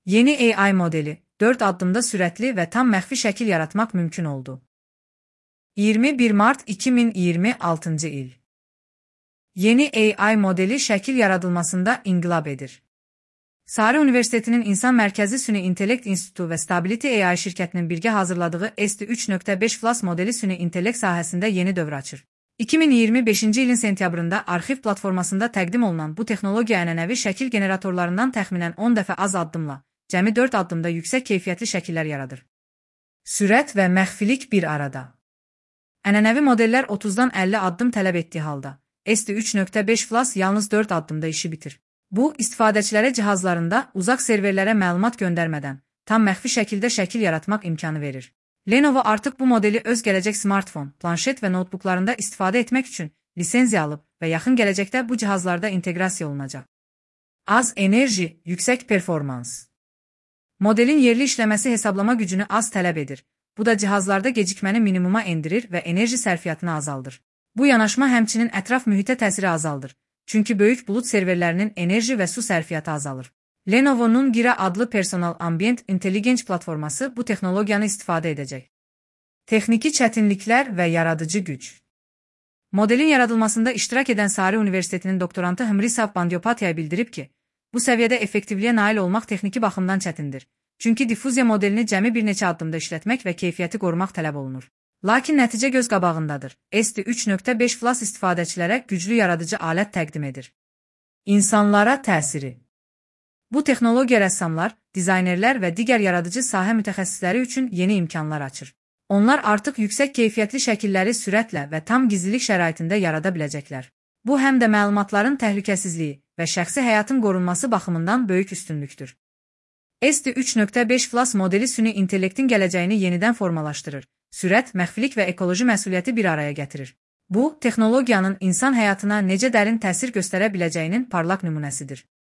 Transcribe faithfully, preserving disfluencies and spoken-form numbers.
Yeni A I modeli, dörd addımda sürətli və tam məxfi şəkil yaratmaq mümkün oldu. iyirmi bir mart iki min iyirmi altıncı il. Yeni A I modeli şəkil yaradılmasında inqilab edir. Sarı Universitetinin İnsan Mərkəzi Süni İntellekt İnstitutu və Stability A I şirkətinin birgə hazırladığı E S T üç nöqtə beş Plus modeli süni intellekt sahəsində yeni dövr açır. iki min iyirmi beşinci ilin sentyabrında Arxiv platformasında təqdim olunan bu texnologiya ənənəvi şəkil generatorlarından təxminən on dəfə az addımla, cəmi dörd addımda yüksək keyfiyyətli şəkillər yaradır. Sürət və məxfilik bir arada. Ənənəvi modellər otuzdan əlli addım tələb etdiyi halda, E S T üç nöqtə beş Plus yalnız dörd addımda işi bitir. Bu, istifadəçilərə cihazlarında uzaq serverlərə məlumat göndərmədən, tam məxfi şəkildə şəkil yaratmaq imkanı verir. Lenovo artıq bu modeli öz gələcək smartfon, planşet və notebooklarında istifadə etmək üçün lisenziya alıb və yaxın gələcəkdə bu cihazlarda inteqrasiya olunacaq. Az enerji, yüksək performans. Modelin yerli işləməsi hesablama gücünü az tələb edir. Bu da cihazlarda gecikməni minimuma endirir və enerji sərfiyyatını azaldır. Bu yanaşma həmçinin ətraf mühitə təsiri azaldır. Çünki böyük bulut serverlərinin enerji və su sərfiyyatı azalır. Lenovo'nun Gira adlı Personal Ambient Intelligence platforması bu texnologiyanı istifadə edəcək. Texniki çətinliklər və yaradıcı güc. Modelin yaradılmasında iştirak edən Sarı Universitetinin doktorantı Himrisav Bandyopatya bildirib ki, bu səviyyədə effektivliyə nail olmaq texniki baxımdan çətindir. Çünki difuziya modelini cəmi bir neçə addımda işlətmək və keyfiyyəti qorumaq tələb olunur. Lakin nəticə göz qabağındadır. E S T üç nöqtə beş Plus istifadəçilərə güclü yaradıcı alət təqdim edir. İnsanlara təsiri. Bu texnologiya rəssamlar, dizaynerlər və digər yaradıcı sahə mütəxəssisləri üçün yeni imkanlar açır. Onlar artıq yüksək keyfiyyətli şəkilləri sürətlə və tam gizlilik şəraitində yarada biləcəklər. Bu həm də məlumatların təhlükəsizliyi və şəxsi həyatın qorunması baxımından böyük üstünlükdür. E S T üç nöqtə beş Plus modeli süni intellektin gələcəyini yenidən formalaşdırır. Sürət, məxfilik və ekoloji məsuliyyəti bir araya gətirir. Bu, texnologiyanın insan həyatına necə dərin təsir göstərə biləcəyinin parlaq nümunəsidir.